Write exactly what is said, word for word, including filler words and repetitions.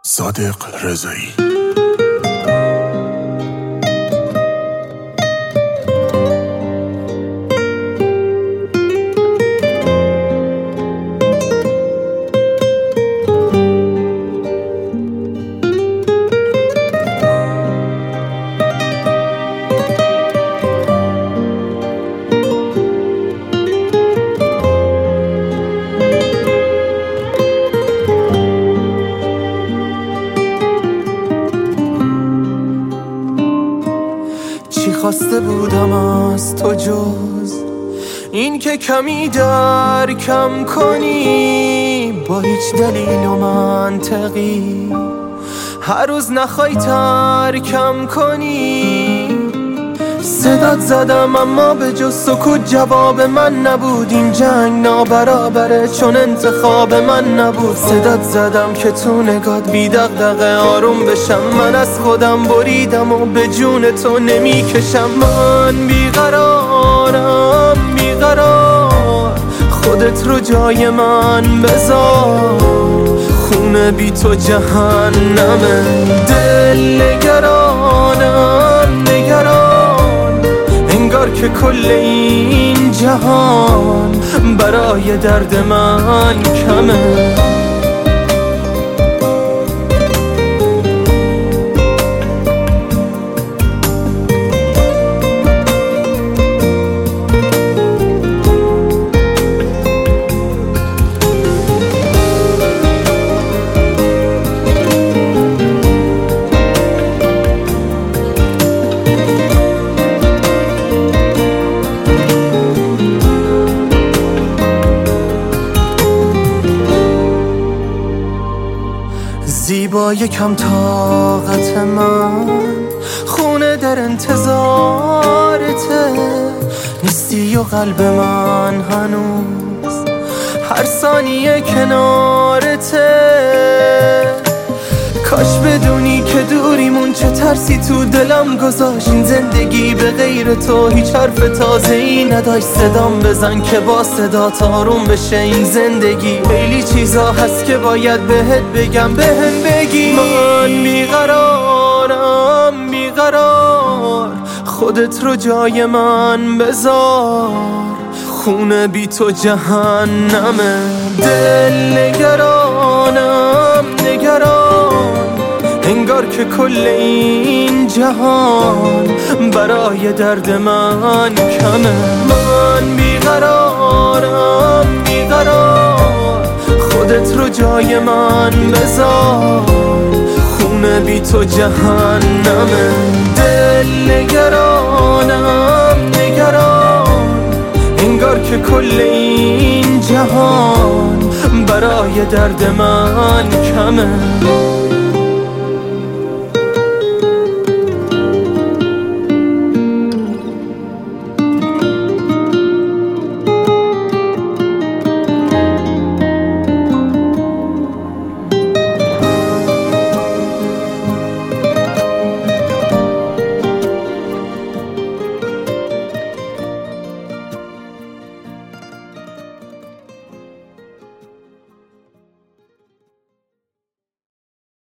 صادق رضایی. چی خواسته بودم از تو جز این که کمی درکم کنی، با هیچ دلیل و منطقی هر روز نخوای ترکم کنی. صدات زدم اما به جز سکوت جواب من نبود. این جنگ نابرابره چون انتخاب من نبود. صدات زدم که تو نگات بی دغدغه آروم بشم. من از خودم بریدم و به جون تو نمی کشم. من بیقرارم بیقرار، خودت رو جای من بذار. خونه بی تو جهنمه، دل نگرانم نگران، انگار که کل این جهان برای درد من کمه. زیبا یکم طاقت من، خونه در انتظارته. نیستی و قلب من هنوز هر ثانیه کنارته. کاش بدونی که دوریمون چه ترسی تو دلم گذاشت. این زندگی به غیر تو هیچ حرف تازه ای نداشت. صدام بزن که با صدات آروم بشه این زندگی. خیلی چیزا هست که باید بهت بگم بهم بگی. من بیقرارم بیقرار، خودت رو جای من بذار. خونه بی تو جهنمه، دل نگرانم نگران، انگار که کل این جهان برای درد من کمه. من بیقرارم بیقرار، خودت رو جای من بذار. خونه بی تو جهنمه، دل نگرانم نگران، انگار که کل این جهان برای درد من کمه.